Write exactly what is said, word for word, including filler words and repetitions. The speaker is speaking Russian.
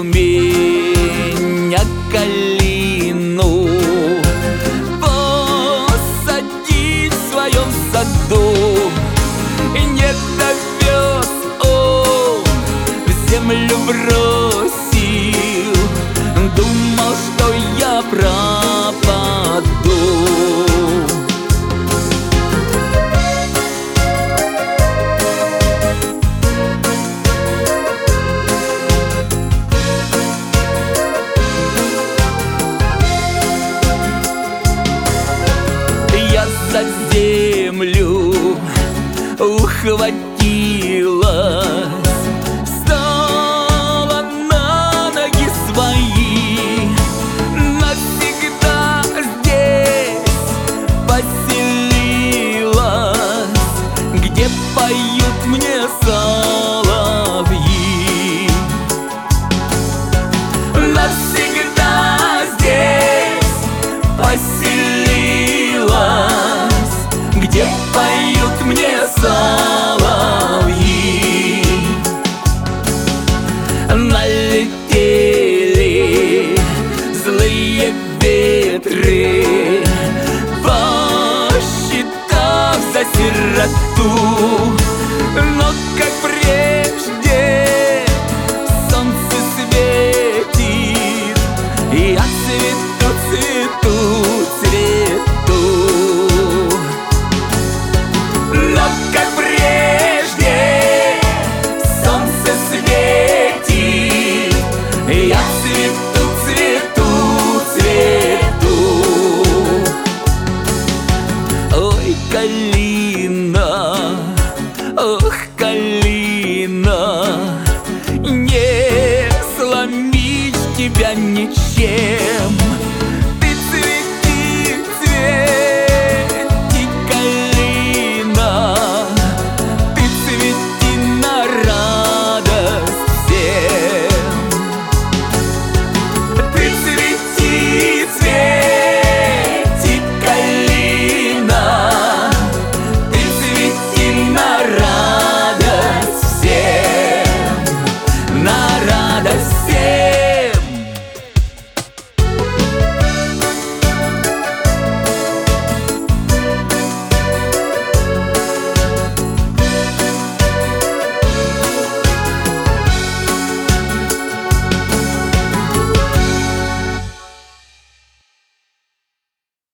меня калину посади в своем саду. Не довез он, в землю бросил, думал, что я пропаду. Я за землю ухватилась, встала на ноги свои, навсегда здесь поселилась, где поют мне соловьи. Навсегда здесь поселилась, где поют мне соловьи. Налетели злые ветры, посчитав за сироту, но как прежде солнце светит, я цвету, цвету, цвету. Но как прежде солнце светит, я цвету, цвету, цвету. Ой, калина, ох, калина, не сломить тебя ничем.